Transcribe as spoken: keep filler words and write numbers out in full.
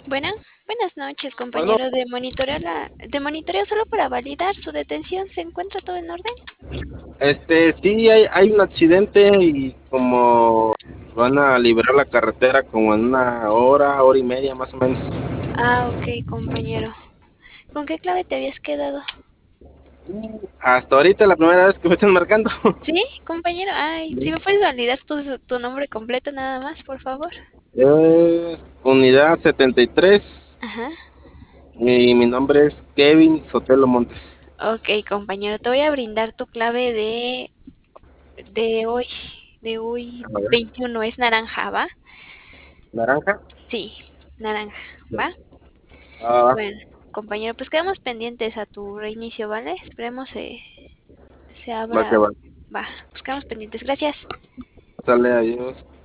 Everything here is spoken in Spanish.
Bueno, buenas noches, Bueno, compañero. De monitorear la, de monitoreo solo para validar su detención. ¿Se encuentra todo en orden? este, sí, hay, hay un accidente y como van a liberar la carretera como en una hora, hora y media más o menos. Ah, ok, compañero. ¿Con qué clave te habías quedado? Hasta ahorita la primera vez que me están marcando. Sí, compañero. Ay, si me puedes validar tu, tu nombre completo nada más, por favor. Es unidad setenta y tres Ajá. y mi nombre es Kevin Sotelo Montes. Ok, compañero. Te voy a brindar tu clave de, de hoy. De hoy A ver, veintiuno. Es naranja, ¿va? naranja. Sí, naranja, ¿va? Ah, Bueno, compañero, pues quedamos pendientes a tu reinicio, ¿vale? Esperemos se, se va que abra. va. Va, pues quedamos pendientes. Gracias. Sale, adiós.